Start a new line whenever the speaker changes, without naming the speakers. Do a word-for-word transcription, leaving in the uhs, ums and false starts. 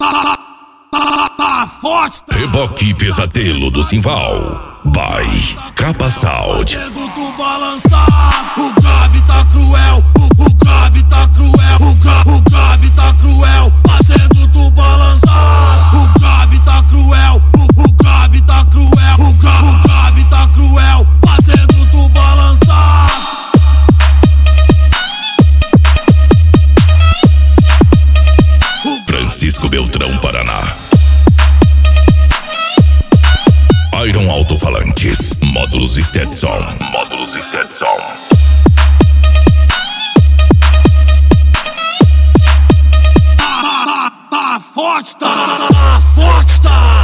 Reboque Pesadelo do Simval by Capa Sound.
Fazendo tu balançar, o grave tá cruel, o, o grave tá cruel, o, gra, o grave tá cruel. Fazendo tu balançar, o grave tá cruel, o, o grave tá cruel, o, gra, o grave tá cruel. Fazendo tu balançar.
Francisco Beltrão, Paraná. Iron Alto-Falantes, módulos Stetson, módulos Stetson.
Tá, tá, tá forte, tá, tá forte, tá.